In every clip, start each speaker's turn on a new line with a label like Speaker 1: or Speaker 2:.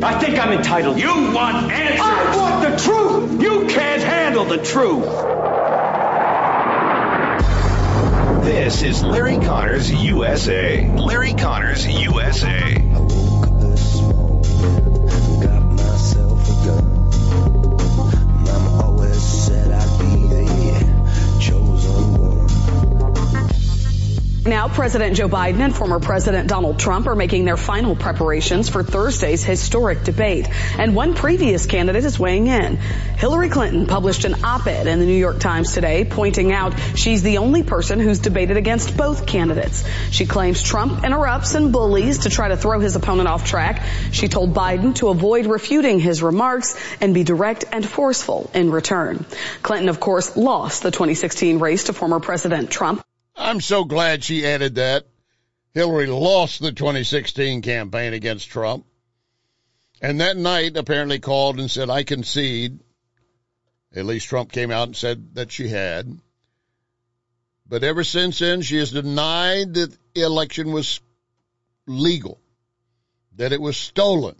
Speaker 1: I think I'm entitled.
Speaker 2: You want answers.
Speaker 1: I want the truth.
Speaker 2: You can't handle the truth.
Speaker 3: This is Larry Connors USA. Larry Connors USA.
Speaker 4: I woke up this morning, got myself a gun. Mama always said I'd be the chosen one.
Speaker 5: Now, President Joe Biden and former President Donald Trump are making their final preparations for Thursday's historic debate. And one previous candidate is weighing in. Hillary Clinton published an op-ed in the New York Times today pointing out she's the only person who's debated against both candidates. She claims Trump interrupts and bullies to try to throw his opponent off track. She told Biden to avoid refuting his remarks and be direct and forceful in return. Clinton, of course, lost the 2016 race to former President Trump.
Speaker 6: I'm so glad she added that. Hillary lost the 2016 campaign against Trump. And that night apparently called and said, I concede. At least Trump came out and said that she had. But ever since then, she has denied that the election was legal, that it was stolen.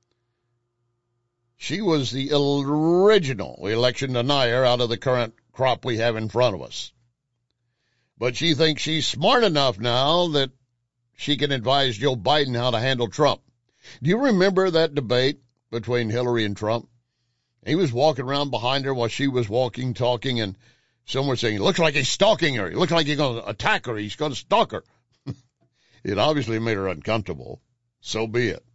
Speaker 6: She was the original election denier out of the current crop we have in front of us. But she thinks she's smart enough now that she can advise Joe Biden how to handle Trump. Do you remember that debate between Hillary and Trump? He was walking around behind her while she was walking, talking, and someone was saying, it looks like he's stalking her. It looks like he's going to attack her. He's going to stalk her. It obviously made her uncomfortable. So be it.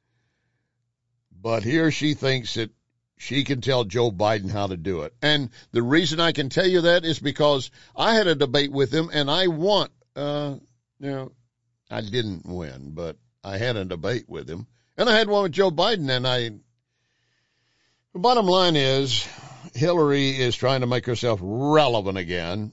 Speaker 6: But here she thinks that she can tell Joe Biden how to do it. And the reason I can tell you that is because I had a debate with him and I won. I didn't win, but I had a debate with him. And I had one with Joe Biden. And the bottom line is Hillary is trying to make herself relevant again.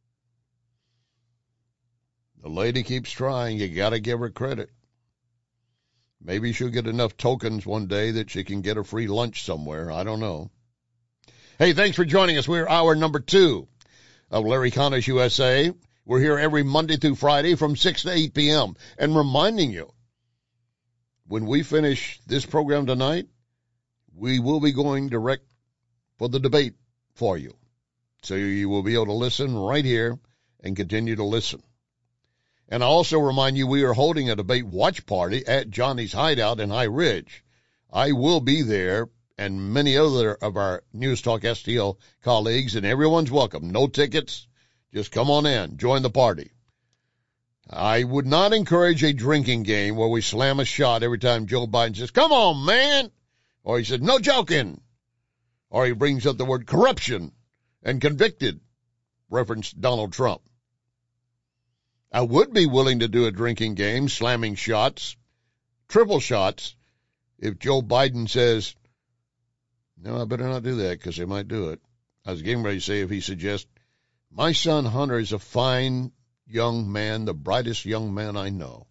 Speaker 6: The lady keeps trying. You got to give her credit. Maybe she'll get enough tokens one day that she can get a free lunch somewhere. I don't know. Hey, thanks for joining us. We're hour number 2 of Larry Connors USA. We're here every Monday through Friday from 6 to 8 p.m. And reminding you, when we finish this program tonight, we will be going direct for the debate for you. So you will be able to listen right here and continue to listen. And I also remind you we are holding a debate watch party at Johnny's Hideout in High Ridge. I will be there and many other of our News Talk STL colleagues, and everyone's welcome. No tickets. Just come on in. Join the party. I would not encourage a drinking game where we slam a shot every time Joe Biden says, come on, man. Or he says, no joking. Or he brings up the word corruption and convicted, reference Donald Trump. I would be willing to do a drinking game, slamming shots, triple shots, if Joe Biden says, no, I better not do that because they might do it. I was getting ready to say if he suggests, my son Hunter is a fine young man, the brightest young man I know.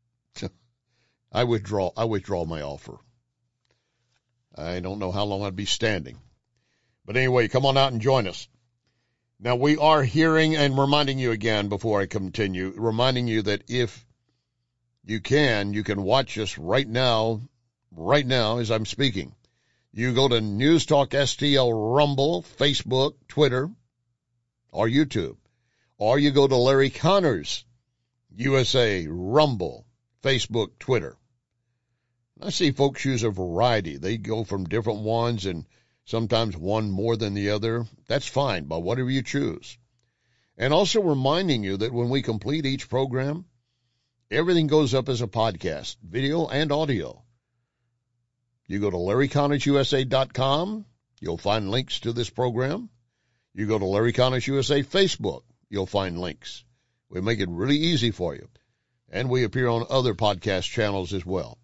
Speaker 6: I withdraw my offer. I don't know how long I'd be standing. But anyway, come on out and join us. Now, we are hearing and reminding you again before I continue, reminding you that if you can watch us right now as I'm speaking. You go to News Talk STL Rumble, Facebook, Twitter, or YouTube. Or you go to Larry Connors USA Rumble, Facebook, Twitter. I see folks use a variety. They go from different ones and sometimes one more than the other. That's fine, but whatever you choose. And also reminding you that when we complete each program, everything goes up as a podcast, video and audio. You go to LarryConnorsUSA.com. You'll find links to this program. You go to Larry Connors USA Facebook. You'll find links. We make it really easy for you. And we appear on other podcast channels as well.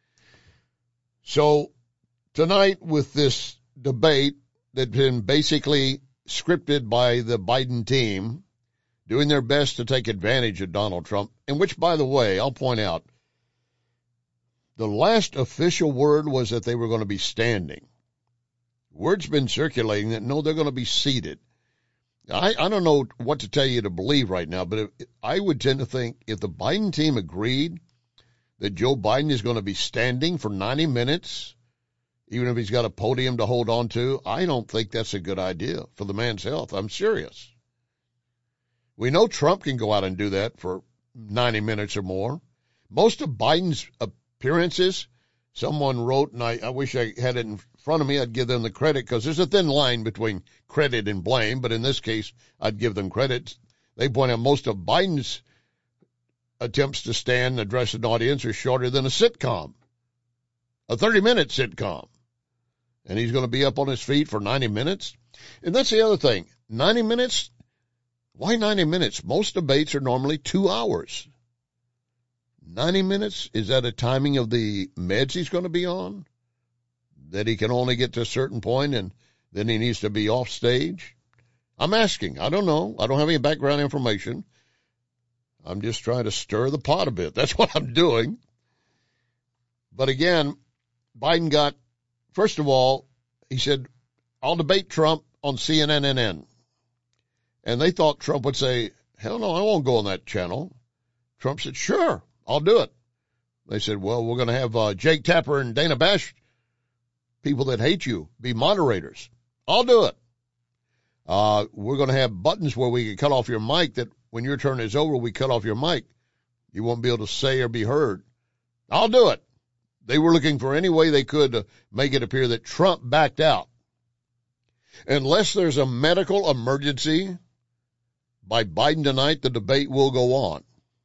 Speaker 6: So tonight with this debate that's been basically scripted by the Biden team, doing their best to take advantage of Donald Trump, in which, by the way, I'll point out, the last official word was that they were going to be standing. Word's been circulating that, no, they're going to be seated. I don't know what to tell you to believe right now, but I would tend to think if the Biden team agreed that Joe Biden is going to be standing for 90 minutes, even if he's got a podium to hold on to? I don't think that's a good idea for the man's health. I'm serious. We know Trump can go out and do that for 90 minutes or more. Most of Biden's appearances, someone wrote, and I wish I had it in front of me, I'd give them the credit, because there's a thin line between credit and blame, but in this case, I'd give them credit. They point out most of Biden's attempts to stand and address an audience are shorter than a sitcom, a 30-minute sitcom. And he's going to be up on his feet for 90 minutes? And that's the other thing. 90 minutes? Why 90 minutes? Most debates are normally 2 hours. 90 minutes? Is that a timing of the meds he's going to be on? That he can only get to a certain point and then he needs to be off stage? I'm asking. I don't know. I don't have any background information. I'm just trying to stir the pot a bit. That's what I'm doing. But again, Biden got, first of all, he said, I'll debate Trump on CNN. And they thought Trump would say, hell no, I won't go on that channel. Trump said, sure, I'll do it. They said, well, we're going to have Jake Tapper and Dana Bash, people that hate you, be moderators. I'll do it. We're going to have buttons where we can cut off your mic, that when your turn is over, we cut off your mic. You won't be able to say or be heard. I'll do it. They were looking for any way they could to make it appear that Trump backed out. Unless there's a medical emergency by Biden tonight, the debate will go on.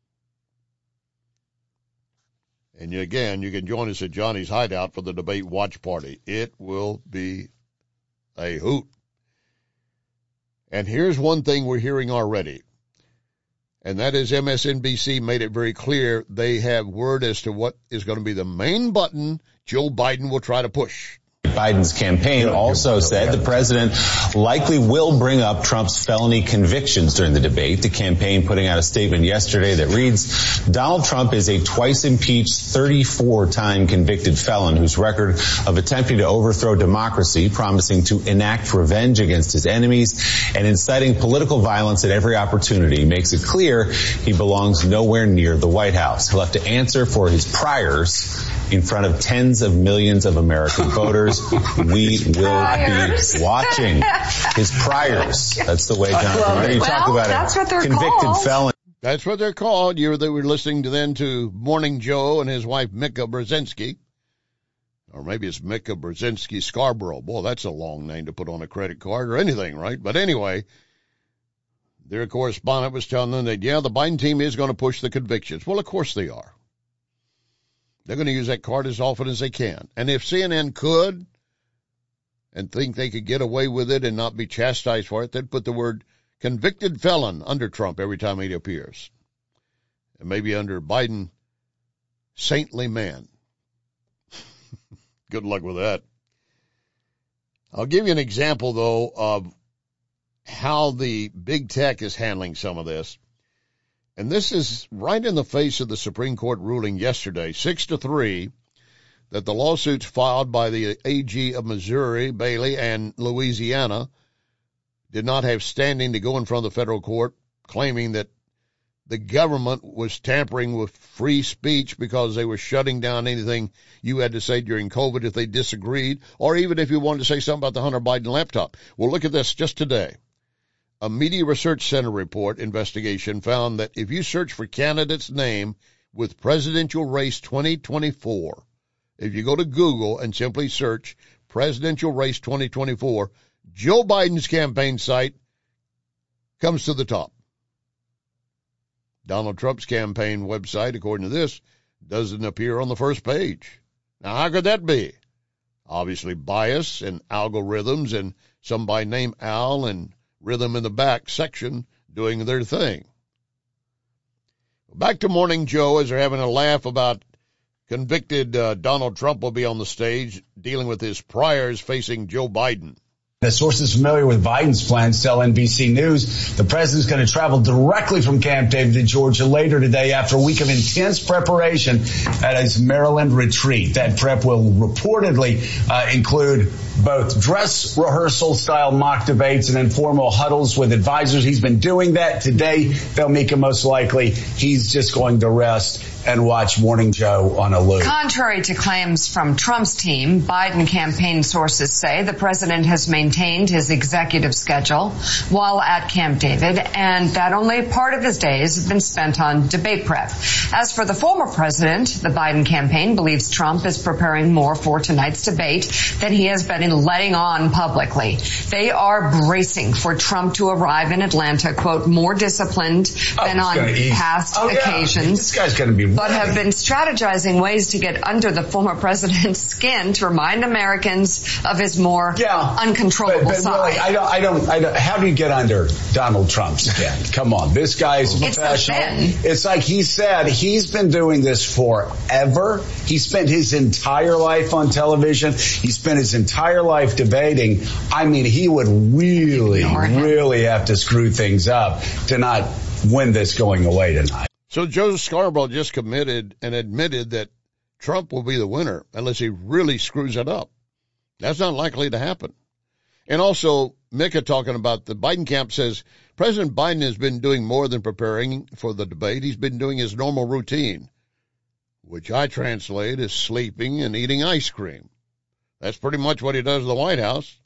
Speaker 6: And again, you can join us at Johnny's Hideout for the debate watch party. It will be a hoot. And here's one thing we're hearing already, and that is MSNBC made it very clear they have word as to what is going to be the main button Joe Biden will try to push.
Speaker 7: Biden's campaign also said the president likely will bring up Trump's felony convictions during the debate. The campaign putting out a statement yesterday that reads, Donald Trump is a twice-impeached 34-time convicted felon whose record of attempting to overthrow democracy, promising to enact revenge against his enemies, and inciting political violence at every opportunity makes it clear he belongs nowhere near the White House. He'll have to answer for his priors in front of tens of millions of American voters. We will be watching his priors. That's the way John. You talk about
Speaker 5: that's what they're
Speaker 7: convicted
Speaker 5: called.
Speaker 7: felon.
Speaker 6: That's what they're called. They were listening to Morning Joe and his wife Mika Brzezinski. Or maybe it's Mika Brzezinski Scarborough. Boy, that's a long name to put on a credit card or anything, right? But anyway, their correspondent was telling them that, yeah, the Biden team is going to push the convictions. Well, of course they are. They're going to use that card as often as they can. And if CNN could and think they could get away with it and not be chastised for it, they'd put the word convicted felon under Trump every time he appears. And maybe under Biden, saintly man. Good luck with that. I'll give you an example, though, of how the big tech is handling some of this. And this is right in the face of the Supreme Court ruling yesterday, 6-3, that the lawsuits filed by the AG of Missouri, Bailey, and Louisiana did not have standing to go in front of the federal court, claiming that the government was tampering with free speech because they were shutting down anything you had to say during COVID if they disagreed, or even if you wanted to say something about the Hunter Biden laptop. Well, look at this just today. A Media Research Center report investigation found that if you search for candidate's name with presidential race 2024, if you go to Google and simply search presidential race 2024, Joe Biden's campaign site comes to the top. Donald Trump's campaign website, according to this, doesn't appear on the first page. Now, how could that be? Obviously bias and algorithms and somebody named Al and Rhythm in the back section doing their thing. Back to Morning Joe as they're having a laugh about convicted Donald Trump will be on the stage dealing with his priors facing Joe Biden.
Speaker 8: The sources familiar with Biden's plans tell NBC News the president's going to travel directly from Camp David to Georgia later today after a week of intense preparation at his Maryland retreat. That prep will reportedly include both dress rehearsal style mock debates and informal huddles with advisors. He's been doing that today. They'll make him most likely. He's just going to rest and watch Morning Joe on a loop.
Speaker 9: Contrary to claims from Trump's team, Biden campaign sources say the president has maintained his executive schedule while at Camp David, and that only part of his days have been spent on debate prep. As for the former president, the Biden campaign believes Trump is preparing more for tonight's debate than he has been letting on publicly. They are bracing for Trump to arrive in Atlanta, quote, more disciplined than on past occasions.
Speaker 8: This guy's going to be
Speaker 9: but have been strategizing ways to get under the former president's skin to remind Americans of his more uncontrollable side.
Speaker 8: Really, I don't. How do you get under Donald Trump's skin? Come on, this guy's professional. It's like he said, he's been doing this forever. He spent his entire life on television. He spent his entire life debating. I mean, he would really have to screw things up to not win this going away tonight.
Speaker 6: So Joe Scarborough just committed and admitted that Trump will be the winner unless he really screws it up. That's not likely to happen. And also, Mika talking about the Biden camp says President Biden has been doing more than preparing for the debate. He's been doing his normal routine, which I translate as sleeping and eating ice cream. That's pretty much what he does in the White House.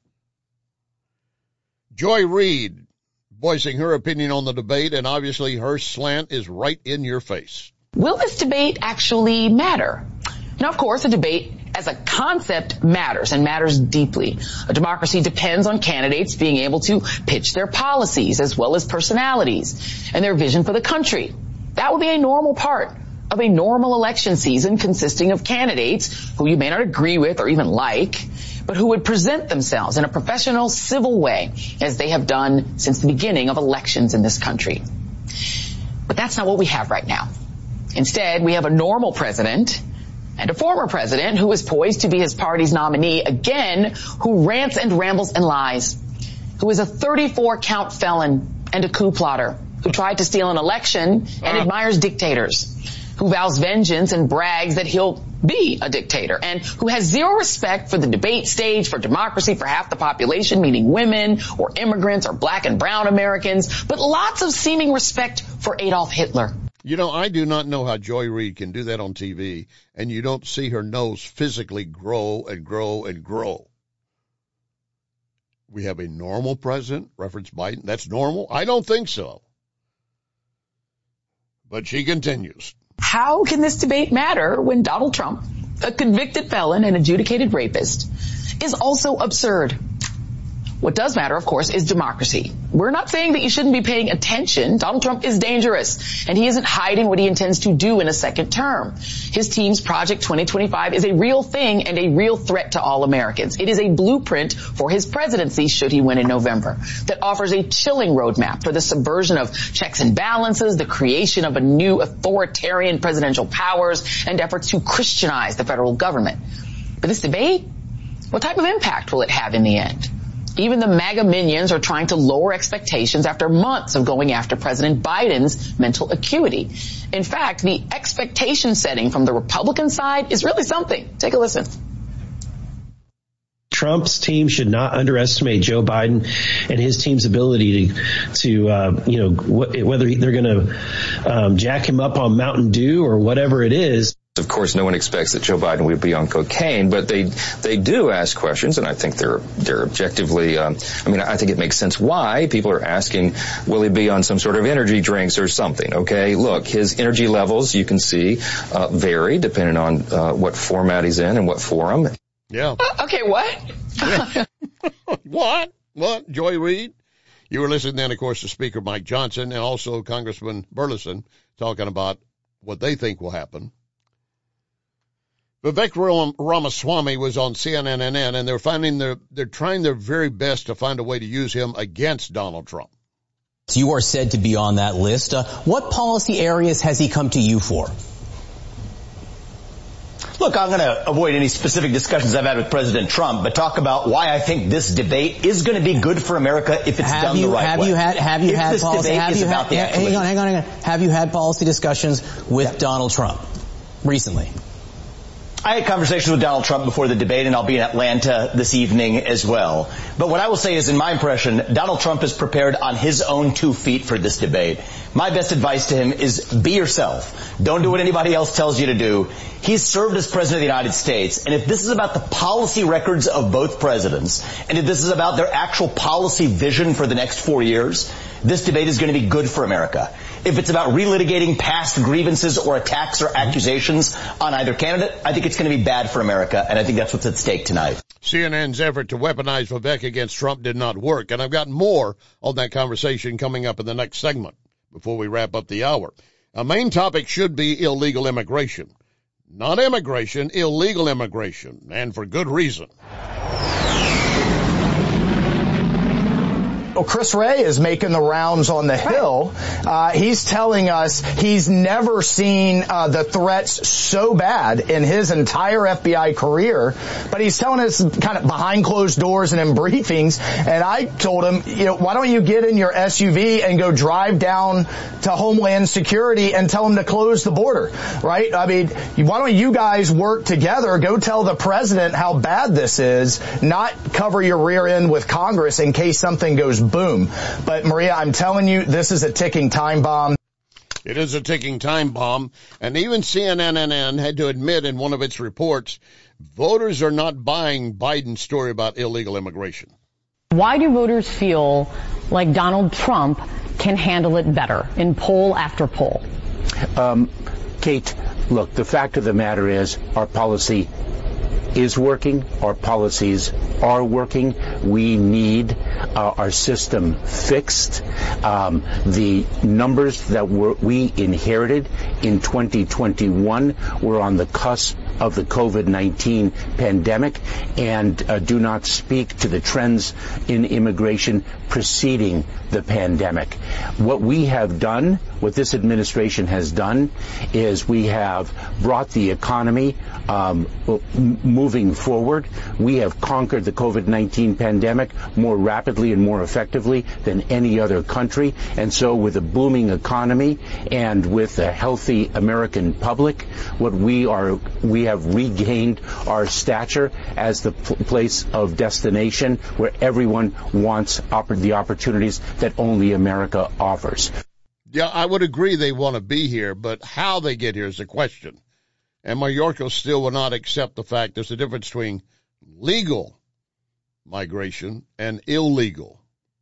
Speaker 6: Joy Reid voicing her opinion on the debate, and obviously her slant is right in your face.
Speaker 10: Will this debate actually matter? Now, of course, a debate as a concept matters and matters deeply. A democracy depends on candidates being able to pitch their policies as well as personalities and their vision for the country. That would be a normal part of a normal election season consisting of candidates who you may not agree with or even like, but who would present themselves in a professional, civil way, as they have done since the beginning of elections in this country. But that's not what we have right now. Instead, we have a normal president and a former president who is poised to be his party's nominee again, who rants and rambles and lies, who is a 34-count felon and a coup plotter, who tried to steal an election and admires dictators, who vows vengeance and brags that he'll be a dictator, and who has zero respect for the debate stage, for democracy, for half the population, meaning women or immigrants or black and brown Americans, but lots of seeming respect for Adolf Hitler.
Speaker 6: You know, I do not know how Joy Reid can do that on TV, and you don't see her nose physically grow and grow and grow. We have a normal president, reference Biden. That's normal? I don't think so. But she continues.
Speaker 10: How can this debate matter when Donald Trump, a convicted felon and adjudicated rapist, is also absurd? What does matter, of course, is democracy. We're not saying that you shouldn't be paying attention. Donald Trump is dangerous, and he isn't hiding what he intends to do in a second term. His team's Project 2025 is a real thing and a real threat to all Americans. It is a blueprint for his presidency, should he win in November, that offers a chilling roadmap for the subversion of checks and balances, the creation of a new authoritarian presidential powers, and efforts to Christianize the federal government. But this debate, what type of impact will it have in the end? Even the MAGA minions are trying to lower expectations after months of going after President Biden's mental acuity. In fact, the expectation setting from the Republican side is really something. Take a listen.
Speaker 11: Trump's team should not underestimate Joe Biden and his team's ability to whether they're going to jack him up on Mountain Dew or whatever it is.
Speaker 12: Of course, no one expects that Joe Biden would be on cocaine, but they do ask questions, and I think they're objectively, I think it makes sense why people are asking, will he be on some sort of energy drinks or something, okay? Look, his energy levels, you can see, vary depending on what format he's in and what forum.
Speaker 6: Yeah.
Speaker 10: Okay, what?
Speaker 6: Yeah. What? Joy Reid? You were listening then, of course, to Speaker Mike Johnson and also Congressman Burleson talking about what they think will happen. Vivek Ramaswamy was on CNN, and they're trying their very best to find a way to use him against Donald Trump.
Speaker 13: You are said to be on that list. What policy areas has he come to you for?
Speaker 14: Look, I'm going to avoid any specific discussions I've had with President Trump, but talk about why I think this debate is going to be good for America if it's done the right way.
Speaker 13: Have you had policy discussions with Donald Trump recently?
Speaker 14: I had conversations with Donald Trump before the debate, and I'll be in Atlanta this evening as well. But what I will say is, in my impression, Donald Trump is prepared on his own 2 feet for this debate. My best advice to him is be yourself. Don't do what anybody else tells you to do. He's served as president of the United States, and if this is about the policy records of both presidents, and if this is about their actual policy vision for the next 4 years, this debate is going to be good for America. If it's about relitigating past grievances or attacks or accusations on either candidate, I think it's going to be bad for America, and I think that's what's at stake tonight.
Speaker 6: CNN's effort to weaponize Vivek against Trump did not work, and I've got more on that conversation coming up in the next segment before we wrap up the hour. Our main topic should be illegal immigration. Not immigration, illegal immigration, and for good reason.
Speaker 15: Well, Chris Wray is making the rounds on the Hill. He's telling us he's never seen the threats so bad in his entire FBI career, but he's telling us kind of behind closed doors and in briefings. And I told him, why don't you get in your SUV and go drive down to Homeland Security and tell them to close the border, right? I mean, why don't you guys work together, go tell the president how bad this is, not cover your rear end with Congress in case something goes boom. But Maria, I'm telling you, this is a ticking time bomb.
Speaker 6: It is a ticking time bomb. And even CNN had to admit in one of its reports, voters are not buying Biden's story about illegal immigration.
Speaker 16: Why do voters feel like Donald Trump can handle it better in poll after poll?
Speaker 17: Kate, look, the fact of the matter is our policy is working. Our policies are working. We need our system fixed. The numbers that we inherited in 2021 were on the cusp of the COVID-19 pandemic and do not speak to the trends in immigration preceding the pandemic. What we have done, what this administration has done, is we have brought the economy moving forward. We have conquered the COVID-19 pandemic more rapidly and more effectively than any other country. And so with a booming economy and with a healthy American public, we have regained our stature as the place of destination where everyone wants the opportunities that only America offers.
Speaker 6: Yeah, I would agree they want to be here, but how they get here is the question. And Mayorkas still will not accept the fact there's a difference between legal migration and illegal.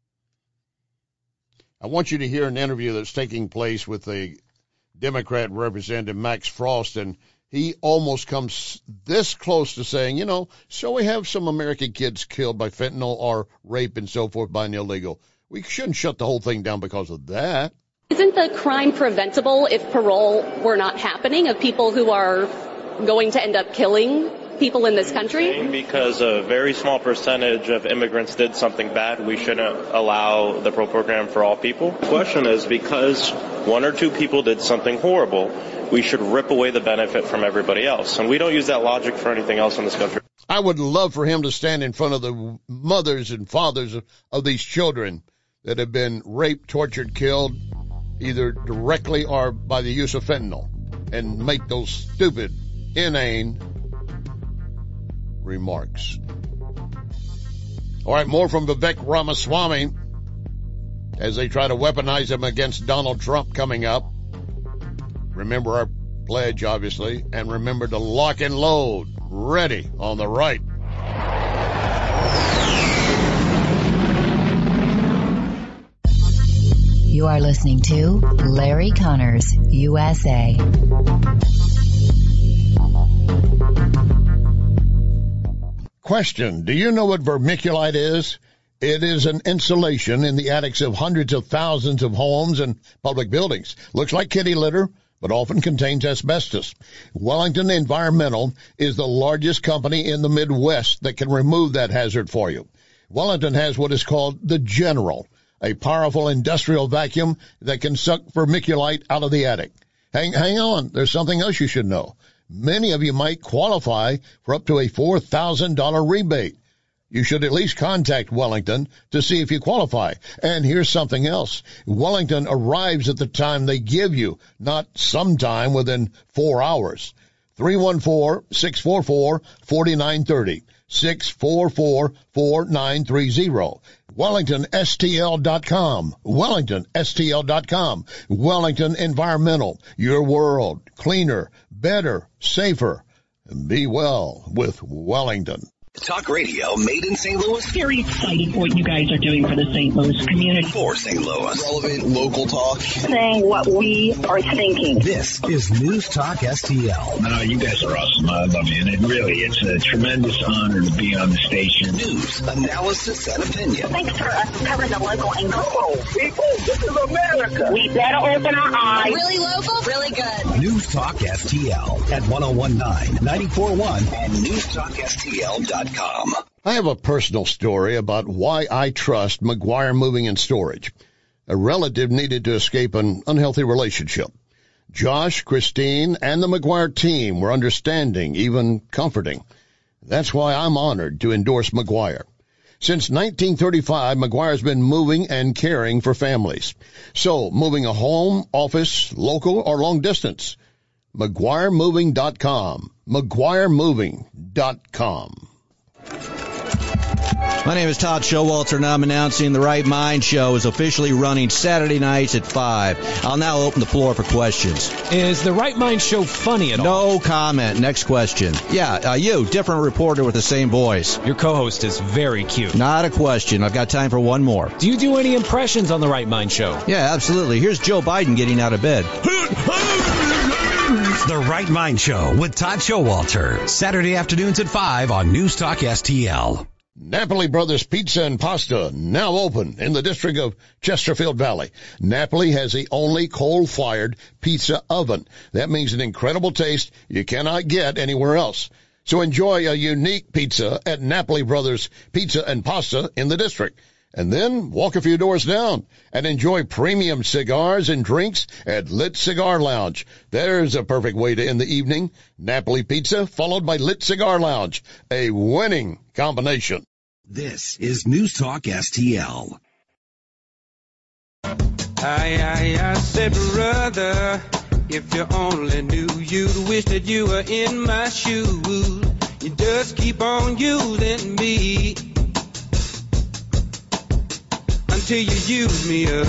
Speaker 6: I want you to hear an interview that's taking place with a Democrat Representative Max Frost, and he almost comes this close to saying, so we have some American kids killed by fentanyl or rape and so forth by an illegal. We shouldn't shut the whole thing down because of that.
Speaker 18: Isn't the crime preventable if parole were not happening of people who are going to end up killing people in this country?
Speaker 19: Because a very small percentage of immigrants did something bad, we shouldn't allow the parole program for all people. The question is, because one or two people did something horrible, we should rip away the benefit from everybody else. And we don't use that logic for anything else in this country.
Speaker 6: I would love for him to stand in front of the mothers and fathers of these children that have been raped, tortured, killed, either directly or by the use of fentanyl, and make those stupid, inane remarks. All right, more from Vivek Ramaswamy as they try to weaponize him against Donald Trump coming up. Remember our pledge, obviously, and remember to lock and load. Ready on the right.
Speaker 20: You are listening to Larry Connors, USA.
Speaker 6: Question, do you know what vermiculite is? It is an insulation in the attics of hundreds of thousands of homes and public buildings. Looks like kitty litter, but often contains asbestos. Wellington Environmental is the largest company in the Midwest that can remove that hazard for you. Wellington has what is called the General, a powerful industrial vacuum that can suck vermiculite out of the attic. Hang on, there's something else you should know. Many of you might qualify for up to a $4,000 rebate. You should at least contact Wellington to see if you qualify. And here's something else. Wellington arrives at the time they give you, not sometime within 4 hours. 314-644-4930. 644-4930. WellingtonSTL.com. WellingtonSTL.com. Wellington Environmental. Your world. Cleaner, better, safer. Be well with Wellington.
Speaker 3: Talk radio made in St. Louis.
Speaker 21: Very excited for what you guys are doing for the St. Louis community.
Speaker 3: For St. Louis. Relevant local talk.
Speaker 21: Saying what we are thinking.
Speaker 3: This is News Talk STL.
Speaker 22: No, you guys are awesome. I love you. And it's a tremendous honor to be on the station.
Speaker 3: News, analysis, and opinion.
Speaker 21: Thanks for us covering the local angle. Oh, people, this is America. We better open our eyes.
Speaker 23: Really local, really good.
Speaker 3: News Talk STL at 1019, 94.1 and newstalkstl.com.
Speaker 6: I have a personal story about why I trust McGuire Moving and Storage. A relative needed to escape an unhealthy relationship. Josh, Christine, and the McGuire team were understanding, even comforting. That's why I'm honored to endorse McGuire. Since 1935, McGuire's been moving and caring for families. So, moving a home, office, local, or long distance. McGuireMoving.com. McGuireMoving.com.
Speaker 24: My name is Todd Showalter, and I'm announcing The Right Mind Show is officially running Saturday nights at 5. I'll now open the floor for questions.
Speaker 25: Is The Right Mind Show funny at all?
Speaker 24: No comment. Next question. Yeah, you, different reporter with the same voice.
Speaker 25: Your co-host is very cute.
Speaker 24: Not a question. I've got time for one more.
Speaker 25: Do you do any impressions on The Right Mind Show?
Speaker 24: Yeah, absolutely. Here's Joe Biden getting out of bed.
Speaker 26: The Right Mind Show with Todd Showalter. Saturday afternoons at 5 on News Talk STL.
Speaker 6: Napoli Brothers Pizza and Pasta, now open in the district of Chesterfield Valley. Napoli has the only coal-fired pizza oven. That means an incredible taste you cannot get anywhere else. So enjoy a unique pizza at Napoli Brothers Pizza and Pasta in the district. And then walk a few doors down and enjoy premium cigars and drinks at Lit Cigar Lounge. There's a perfect way to end the evening. Napoli Pizza followed by Lit Cigar Lounge. A winning combination.
Speaker 26: This is News Talk STL.
Speaker 27: I said, brother, if you only knew, you'd wish that you were in my shoes. You just keep on using me until you use me up.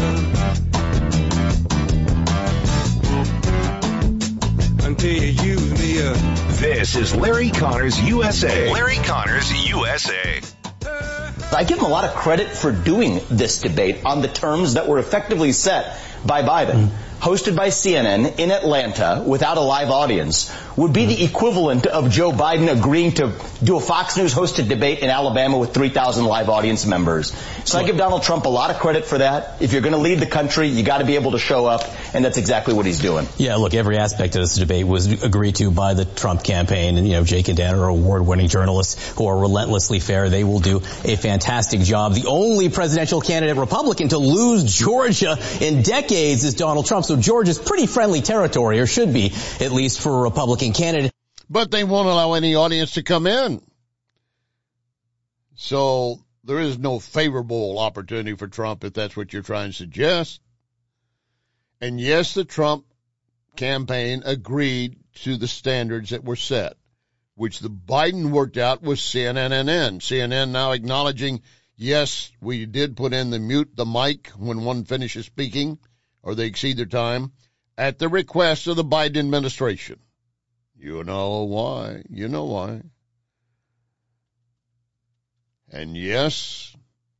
Speaker 27: Until you use me up.
Speaker 3: This is Larry Connors USA. Larry Connors USA.
Speaker 14: I give him a lot of credit for doing this debate on the terms that were effectively set by Biden. Hosted by CNN in Atlanta without a live audience would be the equivalent of Joe Biden agreeing to do a Fox News hosted debate in Alabama with 3,000 live audience members. So I give Donald Trump a lot of credit for that. If you're going to lead the country, you got to be able to show up, and that's exactly what he's doing.
Speaker 13: Yeah, look, every aspect of this debate was agreed to by the Trump campaign, and Jake and Dan are award-winning journalists who are relentlessly fair. They will do a fantastic job. The only presidential candidate Republican to lose Georgia in decades is Donald Trump. So Georgia's pretty friendly territory, or should be, at least for a Republican candidate.
Speaker 6: But they won't allow any audience to come in. So there is no favorable opportunity for Trump, if that's what you're trying to suggest. And yes, the Trump campaign agreed to the standards that were set, which the Biden worked out with CNN. CNN now acknowledging, yes, we did put in the mute the mic when one finishes speaking, or they exceed their time, at the request of the Biden administration. You know why. You know why. And yes,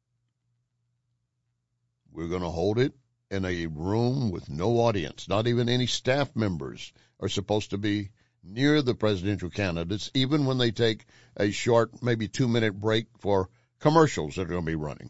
Speaker 6: we're going to hold it in a room with no audience. Not even any staff members are supposed to be near the presidential candidates, even when they take a short, maybe 2-minute break for commercials that are going to be running.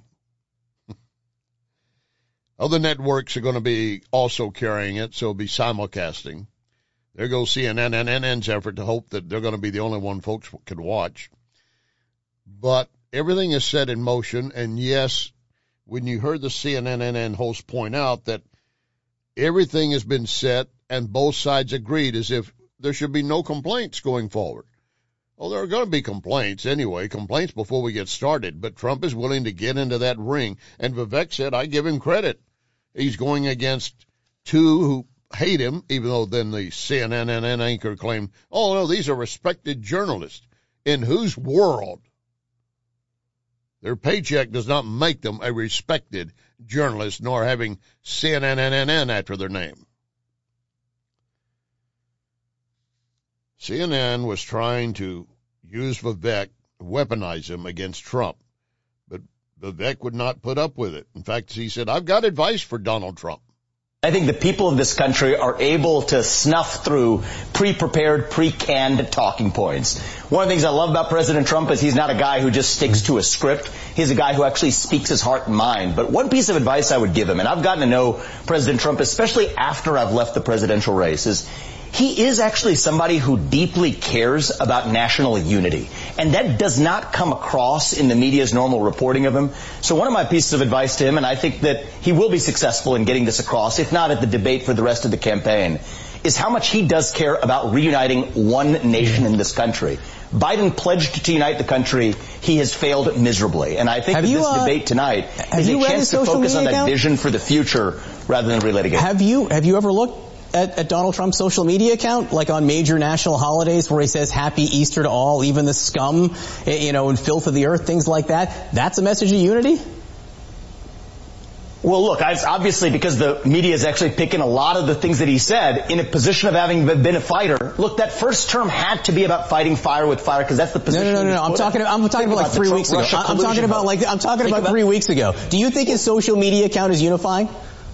Speaker 6: Other networks are going to be also carrying it, so it'll be simulcasting. There goes CNN and NN's effort to hope that they're going to be the only one folks can watch. But everything is set in motion, and yes, when you heard the CNN NN host point out that everything has been set and both sides agreed as if there should be no complaints going forward. Well, there are going to be complaints anyway, complaints before we get started, but Trump is willing to get into that ring. And Vivek said, I give him credit. He's going against two who hate him, even though then the CNN anchor claimed, oh, no, these are respected journalists. In whose world? Their paycheck does not make them a respected journalist, nor having CNN after their name. CNN was trying to use Vivek, weaponize him against Trump, but Vivek would not put up with it. In fact, he said, I've got advice for Donald Trump.
Speaker 14: I think the people of this country are able to snuff through pre-prepared, pre-canned talking points. One of the things I love about President Trump is he's not a guy who just sticks to a script. He's a guy who actually speaks his heart and mind. But one piece of advice I would give him, and I've gotten to know President Trump, especially after I've left the presidential race, is he is actually somebody who deeply cares about national unity. And that does not come across in the media's normal reporting of him. So one of my pieces of advice to him, and I think that he will be successful in getting this across, if not at the debate for the rest of the campaign, is how much he does care about reuniting one nation in this country. Biden pledged to unite the country. He has failed miserably. And I think this debate tonight is a chance to focus on that vision for the future rather than relitigate.
Speaker 13: Have you ever looked at Donald Trump's social media account, like on major national holidays where he says Happy Easter to all, even the scum, and filth of the earth, things like that? That's a message of unity?
Speaker 14: Well, look, obviously because the media is actually picking a lot of the things that he said in a position of having been a fighter. Look, that first term had to be about fighting fire with fire because that's the position.
Speaker 13: No. I'm talking about like 3 weeks ago. I'm talking about 3 weeks ago. Do you think his social media account is unifying?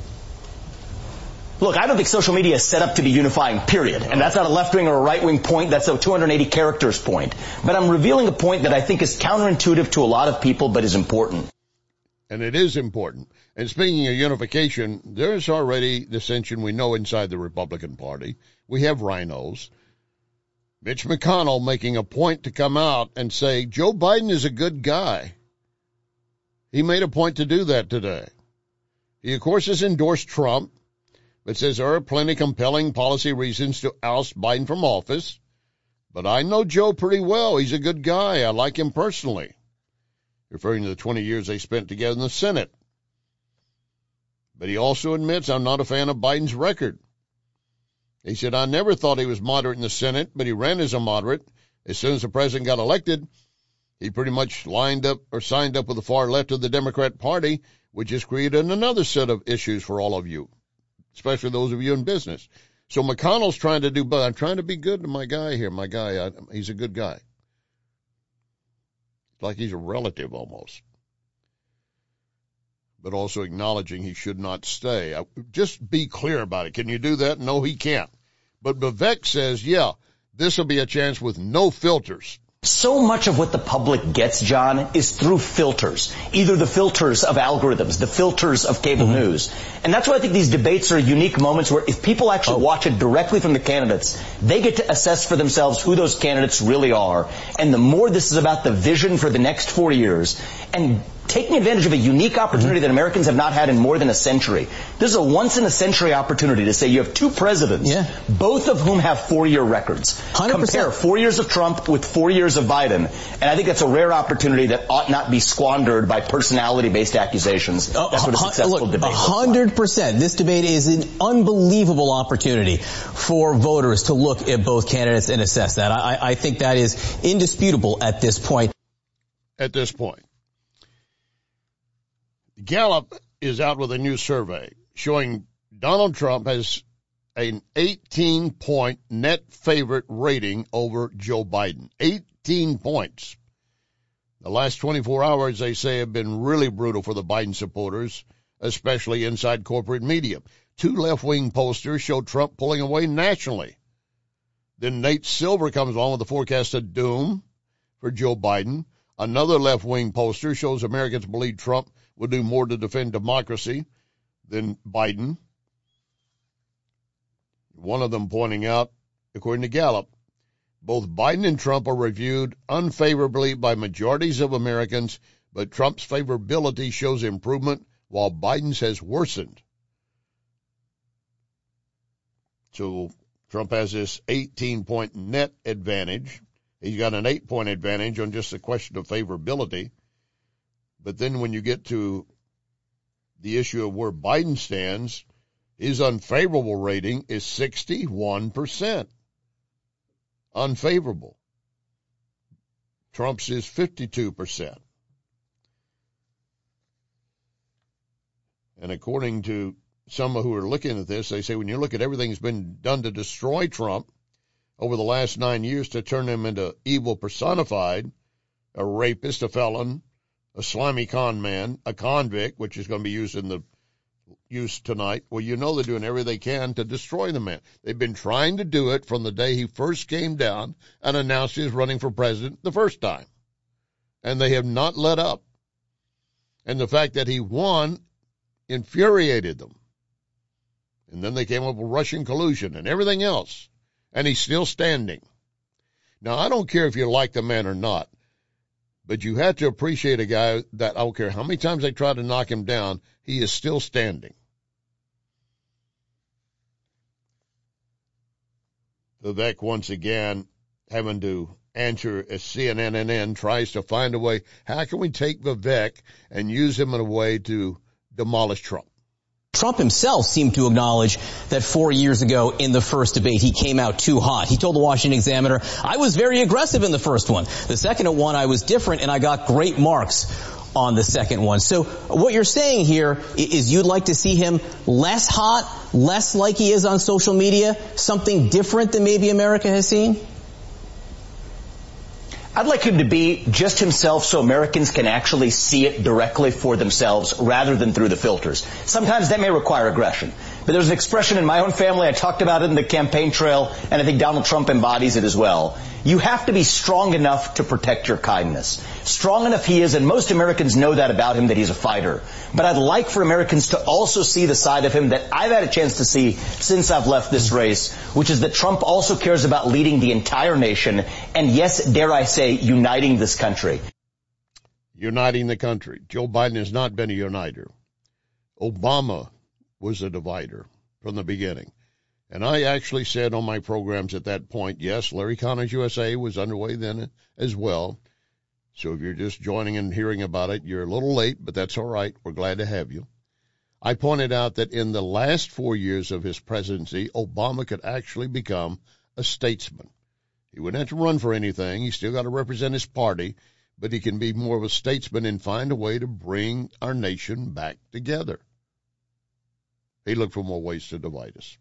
Speaker 14: Look, I don't think social media is set up to be unifying, period. And that's not a left-wing or a right-wing point. That's a 280 characters point. But I'm revealing a point that I think is counterintuitive to a lot of people, but is important.
Speaker 6: And it is important. And speaking of unification, there's already dissension we know inside the Republican Party. We have rhinos. Mitch McConnell making a point to come out and say, Joe Biden is a good guy. He made a point to do that today. He, of course, has endorsed Trump, but says there are plenty compelling policy reasons to oust Biden from office. But I know Joe pretty well. He's a good guy. I like him personally. Referring to the 20 years they spent together in the Senate. But he also admits, I'm not a fan of Biden's record. He said, I never thought he was moderate in the Senate, but he ran as a moderate. As soon as the president got elected, he pretty much signed up with the far left of the Democrat Party, which has created another set of issues for all of you, especially those of you in business. So McConnell's trying to do, but I'm trying to be good to my guy here. My guy, he's a good guy. Like he's a relative almost. But also acknowledging he should not stay. Just be clear about it. Can you do that? No, he can't. But Vivek says, yeah, this will be a chance with no filters.
Speaker 14: So much of what the public gets, John, is through filters. Either the filters of algorithms, the filters of cable news. And that's why I think these debates are unique moments where if people actually watch it directly from the candidates, they get to assess for themselves who those candidates really are. And the more this is about the vision for the next 4 years and taking advantage of a unique opportunity that Americans have not had in more than a century. This is a once-in-a-century opportunity to say you have two presidents, both of whom have 4-year records. 100%. Compare 4 years of Trump with 4 years of Biden. And I think that's a rare opportunity that ought not be squandered by personality-based accusations. That's what a successful debate looks like.
Speaker 13: 100%. This debate is an unbelievable opportunity for voters to look at both candidates and assess that. I think that is indisputable at this point.
Speaker 6: At this point. Gallup is out with a new survey showing Donald Trump has an 18-point net favorite rating over Joe Biden. 18 points. The last 24 hours, they say, have been really brutal for the Biden supporters, especially inside corporate media. 2 left-wing pollsters show Trump pulling away nationally. Then Nate Silver comes along with the forecast of doom for Joe Biden. Another left-wing pollster shows Americans believe Trump will do more to defend democracy than Biden. One of them pointing out, according to Gallup, both Biden and Trump are reviewed unfavorably by majorities of Americans, but Trump's favorability shows improvement while Biden's has worsened. So Trump has this 18-point net advantage. He's got an 8-point advantage on just the question of favorability. But then when you get to the issue of where Biden stands, His unfavorable rating is 61%. Unfavorable. Trump's is 52%. And according to some who are looking at this, they say when you look at everything that's been done to destroy Trump over the last 9 years to turn him into evil personified, a rapist, a felon, a slimy con man, a convict, which is going to be used tonight. Well, you know they're doing everything they can to destroy the man. They've been trying to do it from the day he first came down and announced he was running for president the first time. And they have not let up. And the fact that he won infuriated them. And then they came up with Russian collusion and everything else. And he's still standing. Now, I don't care if you like the man or not, but you have to appreciate a guy that I don't care how many times they try to knock him down, he is still standing. Vivek, once again, having to answer as CNN tries to find a way, how can we take Vivek and use him in a way to demolish Trump?
Speaker 13: Trump himself seemed to acknowledge that 4 years ago in the first debate, he came out too hot. He told the Washington Examiner, I was very aggressive in the first one. The second one, I was different, and I got great marks on the second one. So what you're saying here is you'd like to see him less hot, less like he is on social media, something different than maybe America has seen?
Speaker 14: I'd like him to be just himself so Americans can actually see it directly for themselves rather than through the filters. Sometimes that may require aggression. But there's an expression in my own family, I talked about it in the campaign trail, and I think Donald Trump embodies it as well. You have to be strong enough to protect your kindness. Strong enough he is, and most Americans know that about him, that he's a fighter. But I'd like for Americans to also see the side of him that I've had a chance to see since I've left this race, which is that Trump also cares about leading the entire nation, and yes, dare I say, uniting this country.
Speaker 6: Uniting the country. Joe Biden has not been a uniter. Obama was a divider from the beginning. And I actually said on my programs at that point, yes, Larry Connors USA was underway then as well. So if you're just joining and hearing about it, you're a little late, but that's all right. We're glad to have you. I pointed out that in the last 4 years of his presidency, Obama could actually become a statesman. He wouldn't have to run for anything. He's still got to represent his party, but he can be more of a statesman and find a way to bring our nation back together. He looked for more ways to divide us.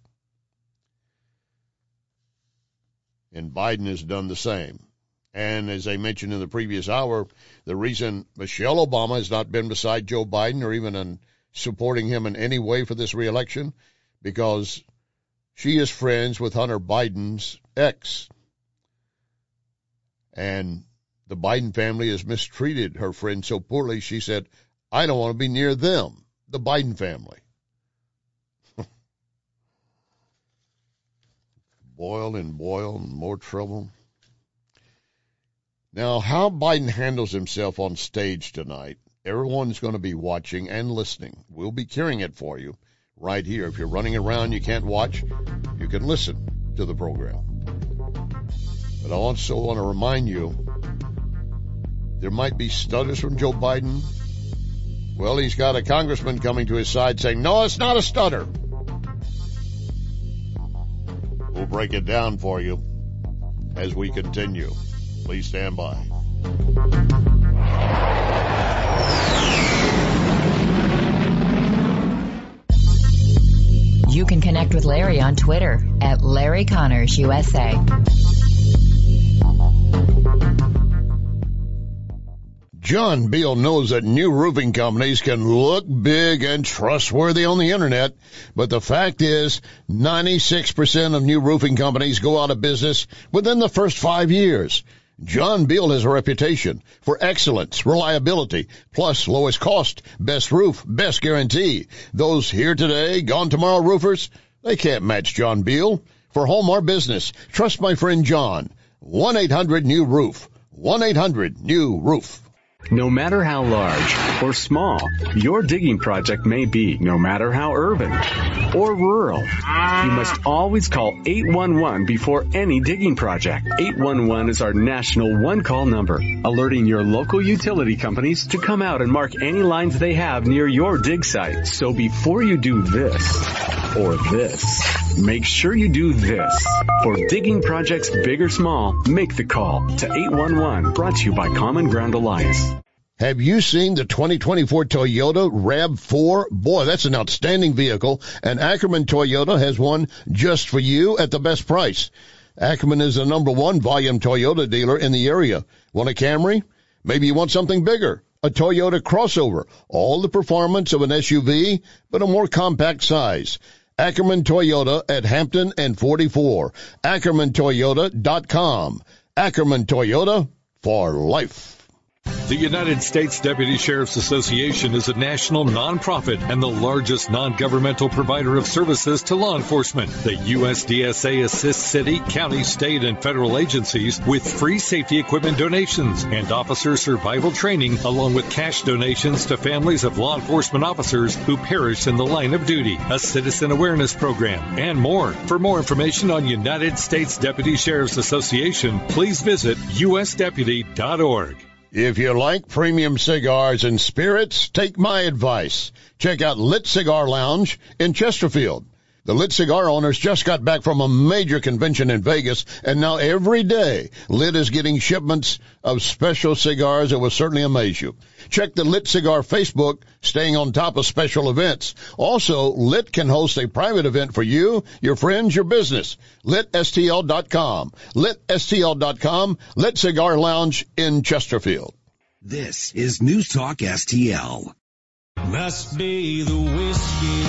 Speaker 6: And Biden has done the same. And as I mentioned in the previous hour, the reason Michelle Obama has not been beside Joe Biden or even supporting him in any way for this reelection, because she is friends with Hunter Biden's ex. And the Biden family has mistreated her friend so poorly, she said, I don't want to be near them, the Biden family. Boil and more trouble. Now, how Biden handles himself on stage tonight, everyone's going to be watching and listening. We'll be carrying it for you right here. If you're running around, you can't watch, you can listen to the program. But I also want to remind you, there might be stutters from Joe Biden. Well, he's got a congressman coming to his side saying, no, it's not a stutter. We'll break it down for you as we continue. Please stand by.
Speaker 20: You can connect with Larry on Twitter at Larry Connors USA.
Speaker 6: John Beal knows that new roofing companies can look big and trustworthy on the internet, but the fact is 96% of new roofing companies go out of business within the first 5 years. John Beal has a reputation for excellence, reliability, plus lowest cost, best roof, best guarantee. Those here today, gone tomorrow roofers, they can't match John Beal. For home or business, trust my friend John. 1-800-NEW-ROOF. 1-800-NEW-ROOF.
Speaker 1: No matter how large or small your digging project may be, no matter how urban or rural, you must always call 811 before any digging project. 811 is our national one-call number, alerting your local utility companies to come out and mark any lines they have near your dig site. So before you do this, or this. Make sure you do this. For digging projects big or small, make the call to 811, brought to you by Common Ground Alliance.
Speaker 6: Have you seen the 2024 Toyota RAV4? Boy, that's an outstanding vehicle, and Ackerman Toyota has one just for you at the best price. Ackerman is the #1 volume Toyota dealer in the area. Want a Camry? Maybe you want something bigger. A Toyota crossover. All the performance of an SUV, but a more compact size. Ackerman Toyota at Hampton and 44. AckermanToyota.com. Ackerman Toyota for life.
Speaker 2: The United States Deputy Sheriff's Association is a national nonprofit and the largest non-governmental provider of services to law enforcement. The USDSA assists city, county, state, and federal agencies with free safety equipment donations and officer survival training, along with cash donations to families of law enforcement officers who perished in the line of duty, a citizen awareness program, and more. For more information on United States Deputy Sheriff's Association, please visit usdeputy.org.
Speaker 6: If you like premium cigars and spirits, take my advice. Check out Lit Cigar Lounge in Chesterfield. The Lit Cigar owners just got back from a major convention in Vegas, and now every day, Lit is getting shipments of special cigars that will certainly amaze you. Check the Lit Cigar Facebook, staying on top of special events. Also, Lit can host a private event for you, your friends, your business. LitSTL.com. LitSTL.com. Lit Cigar Lounge in Chesterfield.
Speaker 26: This is News Talk STL.
Speaker 27: Must be the whiskey.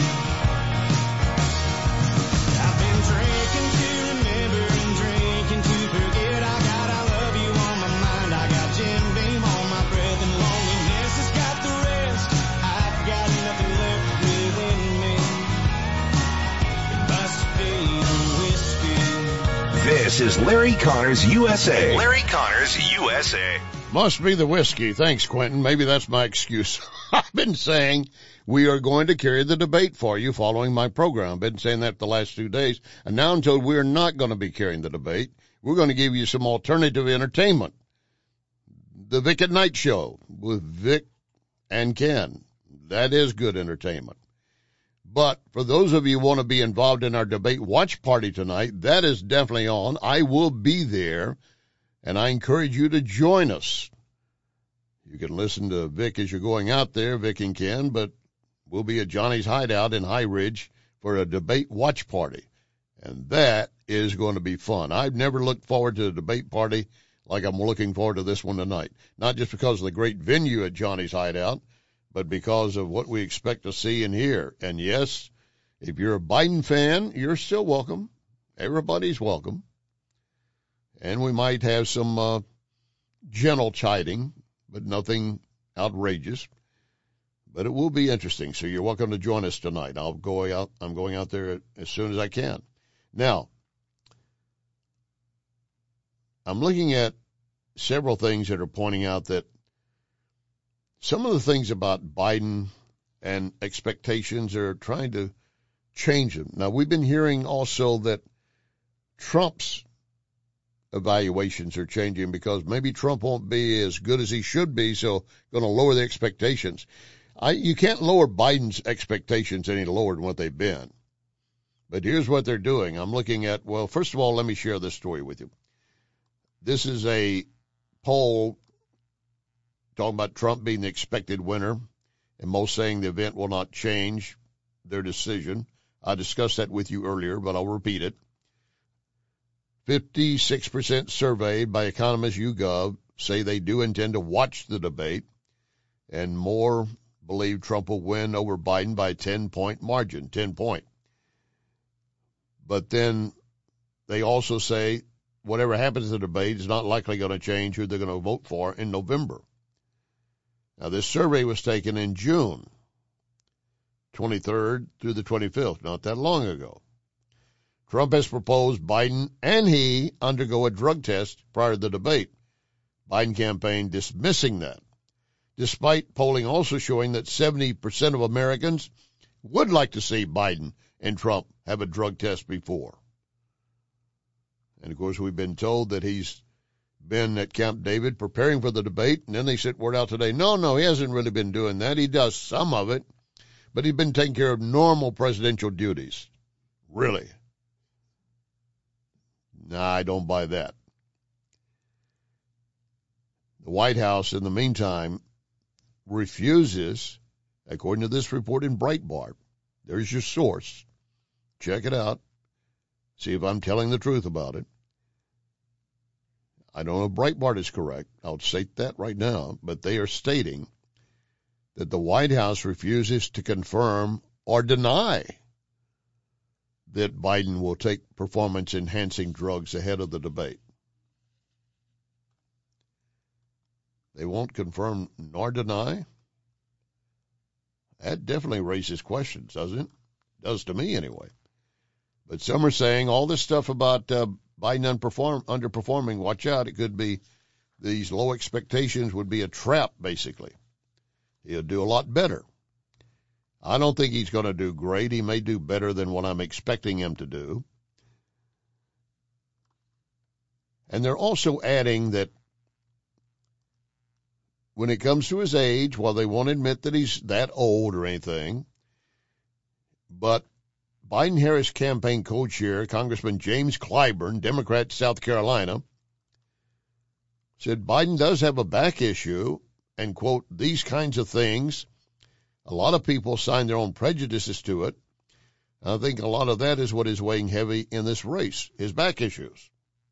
Speaker 26: This is Larry Connors USA.
Speaker 6: Larry Connors USA. Must be the whiskey. Thanks, Quentin. Maybe that's my excuse. I've been saying we are going to carry the debate for you following my program. I've been saying that the last 2 days. And now I'm told we're not going to be carrying the debate. We're going to give you some alternative entertainment. The Vic at Night Show with Vic and Ken. That is good entertainment. But for those of you who want to be involved in our debate watch party tonight, that is definitely on. I will be there, and I encourage you to join us. You can listen to Vic as you're going out there, Vic and Ken, but we'll be at Johnny's Hideout in High Ridge for a debate watch party, and that is going to be fun. I've never looked forward to a debate party like I'm looking forward to this one tonight, not just because of the great venue at Johnny's Hideout, but because of what we expect to see and hear. And yes, if you're a Biden fan, you're still welcome. Everybody's welcome. And we might have some gentle chiding, but nothing outrageous. But it will be interesting, so you're welcome to join us tonight. I'm going out there as soon as I can. Now, I'm looking at several things that are pointing out that some of the things about Biden and expectations are trying to change them. Now, we've been hearing also that Trump's evaluations are changing because maybe Trump won't be as good as he should be, so going to lower the expectations. You can't lower Biden's expectations any lower than what they've been. But here's what they're doing. I'm looking at, well, first of all, let me share this story with you. This is a poll talking about Trump being the expected winner, and most saying the event will not change their decision. I discussed that with you earlier, but I'll repeat it. 56% surveyed by economists YouGov say they do intend to watch the debate, and more believe Trump will win over Biden by a 10-point margin, 10-point. But then they also say whatever happens in the debate is not likely going to change who they're going to vote for in November. Now, this survey was taken in June 23rd through the 25th, not that long ago. Trump has proposed Biden and he undergo a drug test prior to the debate. Biden campaign dismissing that, despite polling also showing that 70% of Americans would like to see Biden and Trump have a drug test before. And, of course, we've been told that he's been at Camp David preparing for the debate, and then they sent word out today, no, he hasn't really been doing that. He does some of it, but he's been taking care of normal presidential duties. Really? Nah, I don't buy that. The White House, in the meantime, refuses, according to this report in Breitbart, there's your source. Check it out. See if I'm telling the truth about it. I don't know if Breitbart is correct. I'll state that right now. But they are stating that the White House refuses to confirm or deny that Biden will take performance-enhancing drugs ahead of the debate. They won't confirm nor deny? That definitely raises questions, doesn't it? Does to me, anyway. But some are saying all this stuff about Biden underperforming, watch out, it could be these low expectations would be a trap, basically. He'll do a lot better. I don't think he's going to do great. He may do better than what I'm expecting him to do. And they're also adding that when it comes to his age, while they won't admit that he's that old or anything, but Biden-Harris campaign co-chair, Congressman James Clyburn, Democrat, South Carolina, said Biden does have a back issue and, quote, these kinds of things, a lot of people assign their own prejudices to it. I think a lot of that is what is weighing heavy in this race, his back issues.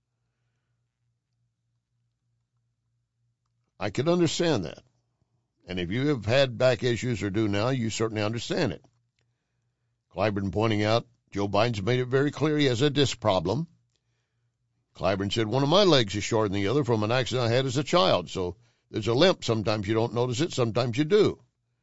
Speaker 6: I can understand that. And if you have had back issues or do now, you certainly understand it. Clyburn pointing out Joe Biden's made it very clear he has a disc problem. Clyburn said, one of my legs is shorter than the other from an accident I had as a child. So there's a limp. Sometimes you don't notice it. Sometimes you do.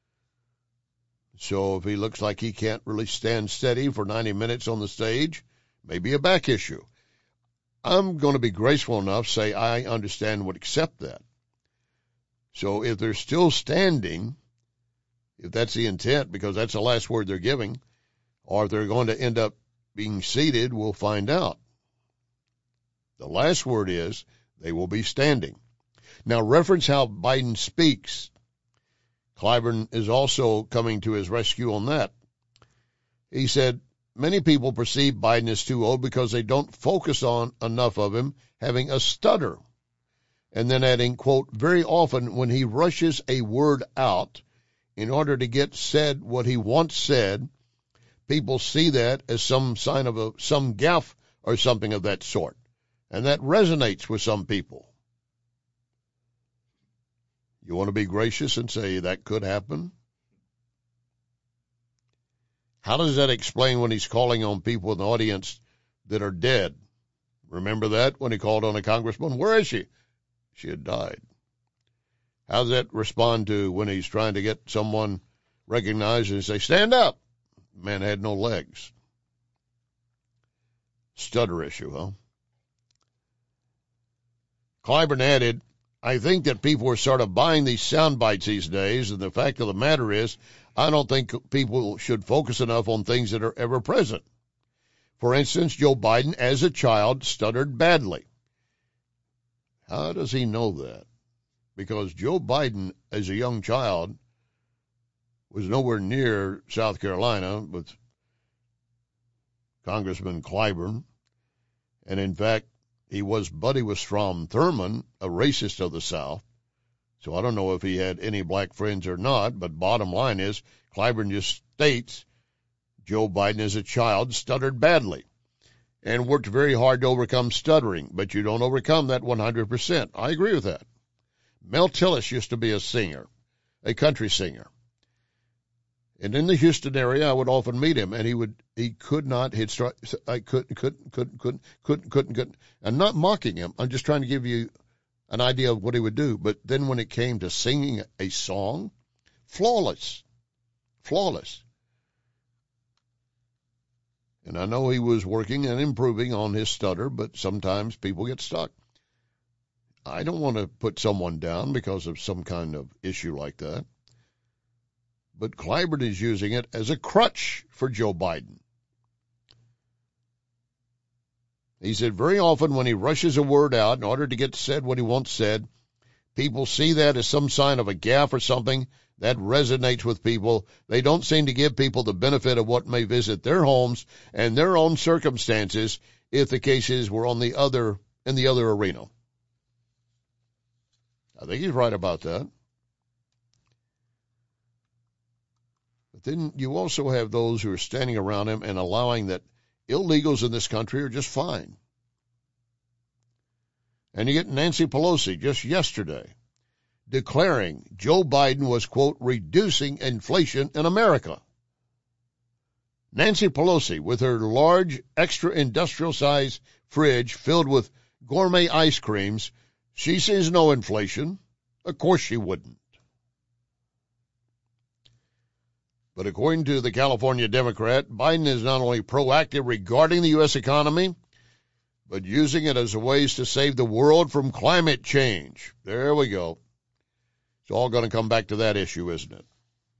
Speaker 6: So if he looks like he can't really stand steady for 90 minutes on the stage, maybe a back issue. I'm going to be graceful enough to say I understand and would accept that. So if they're still standing, if that's the intent, because that's the last word they're giving, or if they're going to end up being seated, we'll find out. The last word is they will be standing. Now, reference how Biden speaks. Clyburn is also coming to his rescue on that. He said, many people perceive Biden as too old because they don't focus on enough of him having a stutter. And then adding, quote, very often when he rushes a word out in order to get said what he once said, people see that as some sign of some gaffe or something of that sort. And that resonates with some people. You want to be gracious and say that could happen? How does that explain when he's calling on people in the audience that are dead? Remember that when he called on a congressman? Where is she? She had died. How does that respond to when he's trying to get someone recognized and say, stand up? Man had no legs. Stutter issue, huh? Clyburn added, I think that people are sort of buying these sound bites these days, and the fact of the matter is, I don't think people should focus enough on things that are ever present. For instance, Joe Biden, as a child, stuttered badly. How does he know that? Because Joe Biden, as a young child, was nowhere near South Carolina with Congressman Clyburn. And in fact, he was buddy with Strom Thurmond, a racist of the South. So I don't know if he had any black friends or not, but bottom line is, Clyburn just states Joe Biden as a child stuttered badly and worked very hard to overcome stuttering, but you don't overcome that 100%. I agree with that. Mel Tillis used to be a singer, a country singer. And in the Houston area, I would often meet him, and he could not hit strikes. I couldn't. I'm not mocking him. I'm just trying to give you an idea of what he would do. But then when it came to singing a song, flawless. And I know he was working and improving on his stutter, but sometimes people get stuck. I don't want to put someone down because of some kind of issue like that. But Clyburn is using it as a crutch for Joe Biden. He said very often when he rushes a word out in order to get said what he once said, people see that as some sign of a gaffe or something That resonates with people. They don't seem to give people the benefit of what may visit their homes and their own circumstances if the cases were in the other arena. I think he's right about that. But then you also have those who are standing around him and allowing that illegals in this country are just fine. And you get Nancy Pelosi just yesterday declaring Joe Biden was, quote, reducing inflation in America. Nancy Pelosi, with her large, extra industrial-sized fridge filled with gourmet ice creams, she sees no inflation. Of course she wouldn't. But according to the California Democrat, Biden is not only proactive regarding the U.S. economy, but using it as a ways to save the world from climate change. There we go. It's all going to come back to that issue, isn't it?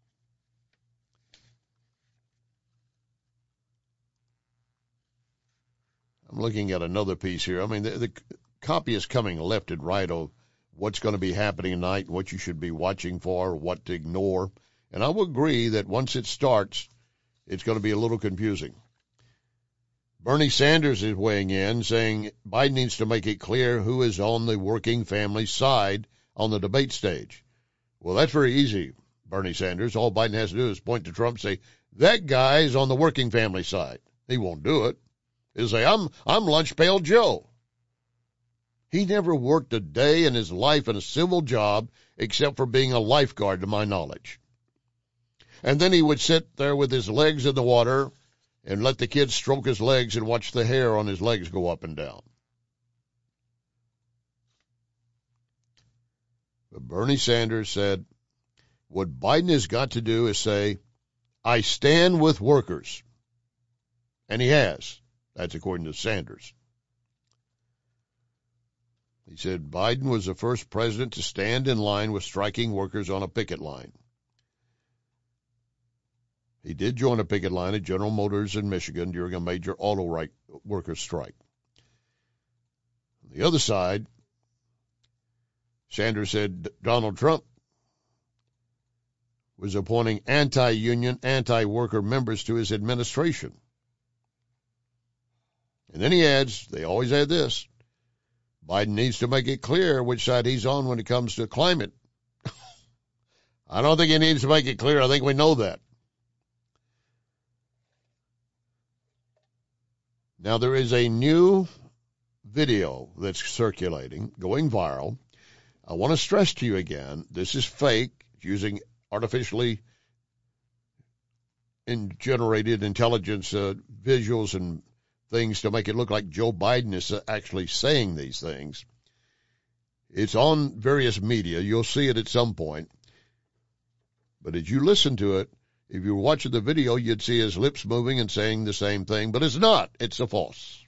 Speaker 6: I'm looking at another piece here. I mean, the copy is coming left and right of what's going to be happening tonight, what you should be watching for, what to ignore. And I will agree that once it starts, it's going to be a little confusing. Bernie Sanders is weighing in, saying Biden needs to make it clear who is on the working family side on the debate stage. Well, that's very easy, Bernie Sanders. All Biden has to do is point to Trump and say, that guy is on the working family side. He won't do it. He'll say, I'm Lunch Pail Joe. He never worked a day in his life in a civil job except for being a lifeguard, to my knowledge. And then he would sit there with his legs in the water and let the kids stroke his legs and watch the hair on his legs go up and down. But Bernie Sanders said, what Biden has got to do is say, I stand with workers. And he has. That's according to Sanders. He said Biden was the first president to stand in line with striking workers on a picket line. He did join a picket line at General Motors in Michigan during a major auto workers strike. On the other side, Sanders said Donald Trump was appointing anti-union, anti-worker members to his administration. And then he adds, they always add this, Biden needs to make it clear which side he's on when it comes to climate. I don't think he needs to make it clear. I think we know that. Now, there is a new video that's circulating, going viral. I want to stress to you again, this is fake, using artificially generated intelligence visuals and things to make it look like Joe Biden is actually saying these things. It's on various media. You'll see it at some point. But as you listen to it, if you were watching the video, you'd see his lips moving and saying the same thing, but it's not. It's a false.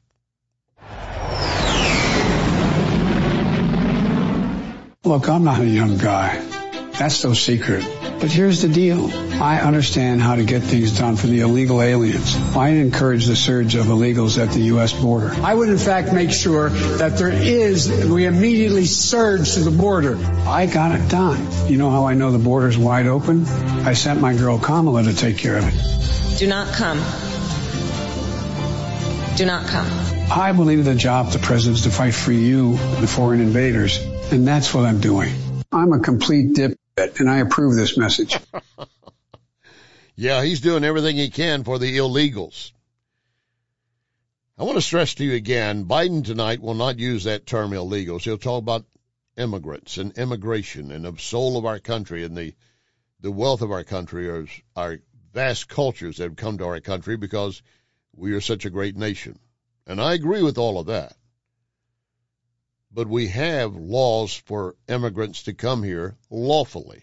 Speaker 4: Look, I'm not a young guy. That's no secret. But here's the deal. I understand how to get things done for the illegal aliens. I encourage the surge of illegals at the U.S. border. I would, in fact, make sure that we immediately surge to the border. I got it done. You know how I know the border's wide open? I sent my girl Kamala to take care of it.
Speaker 5: Do not come. Do not come.
Speaker 4: I believe the job of the president's to fight for you, the foreign invaders, and that's what I'm doing. I'm a complete dipshit, and I approve this message.
Speaker 6: Yeah, he's doing everything he can for the illegals. I want to stress to you again, Biden tonight will not use that term illegals. He'll talk about immigrants and immigration and the soul of our country and the wealth of our country, or our vast cultures that have come to our country because we are such a great nation. And I agree with all of that. But we have laws for immigrants to come here lawfully.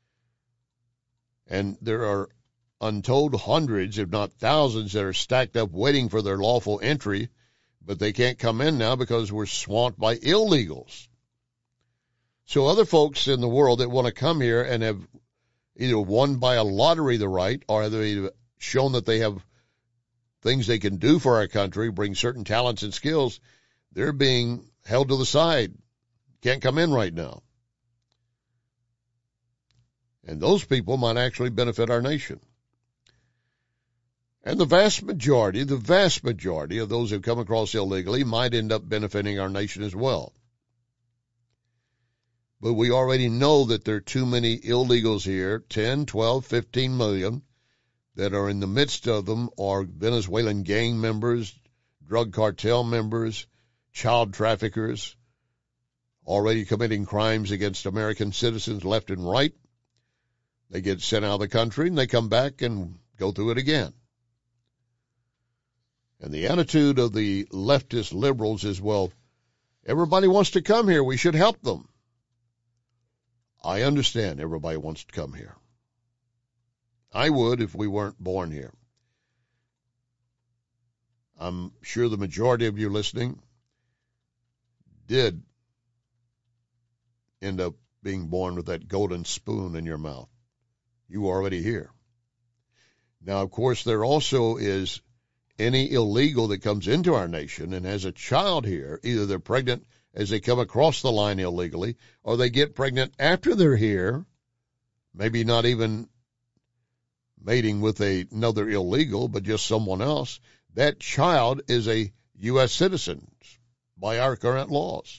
Speaker 6: And there are untold hundreds, if not thousands, that are stacked up waiting for their lawful entry, but they can't come in now because we're swamped by illegals. So other folks in the world that want to come here and have either won by a lottery the right, or they've shown that they have things they can do for our country, bring certain talents and skills, they're being held to the side. Can't come in right now. And those people might actually benefit our nation. And the vast majority of those who come across illegally might end up benefiting our nation as well. But we already know that there are too many illegals here, 10, 12, 15 million, that are in the midst of them are Venezuelan gang members, drug cartel members, child traffickers, already committing crimes against American citizens left and right. They get sent out of the country and they come back and go through it again. And the attitude of the leftist liberals is, well, everybody wants to come here. We should help them. I understand everybody wants to come here. I would if we weren't born here. I'm sure the majority of you listening did end up being born with that golden spoon in your mouth. You were already here. Now, of course, there also is any illegal that comes into our nation and has a child here. Either they're pregnant as they come across the line illegally, or they get pregnant after they're here, maybe not even mating with another illegal, but just someone else. That child is a U.S. citizen by our current laws.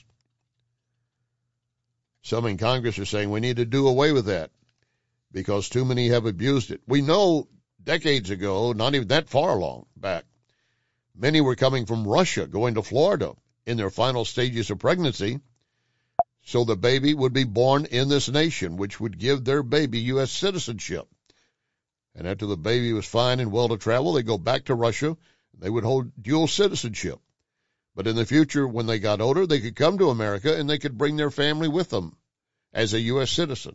Speaker 6: Some in Congress are saying we need to do away with that because too many have abused it. We know decades ago, not even that far along back, many were coming from Russia, going to Florida in their final stages of pregnancy, so the baby would be born in this nation, which would give their baby U.S. citizenship. And after the baby was fine and well to travel, they go back to Russia. They would hold dual citizenship. But in the future, when they got older, they could come to America and they could bring their family with them as a U.S. citizen.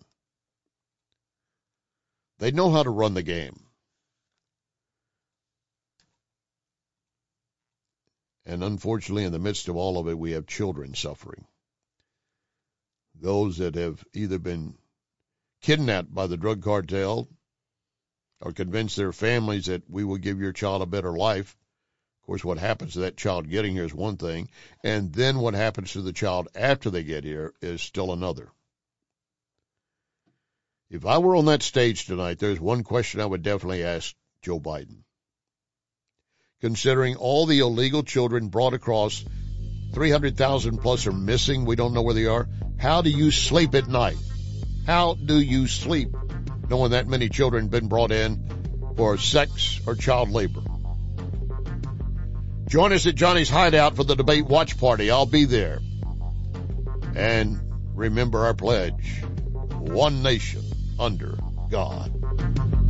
Speaker 6: They know how to run the game. And unfortunately, in the midst of all of it, we have children suffering. Those that have either been kidnapped by the drug cartel or convinced their families that we will give your child a better life. Of course, what happens to that child getting here is one thing, and then what happens to the child after they get here is still another. If I were on that stage tonight, there's one question I would definitely ask Joe Biden. Considering all the illegal children brought across, 300,000 plus are missing, we don't know where they are, how do you sleep at night? How do you sleep knowing that many children have been brought in for sex or child labor? Join us at Johnny's Hideout for the debate watch party. I'll be there. And remember our pledge, one nation under God.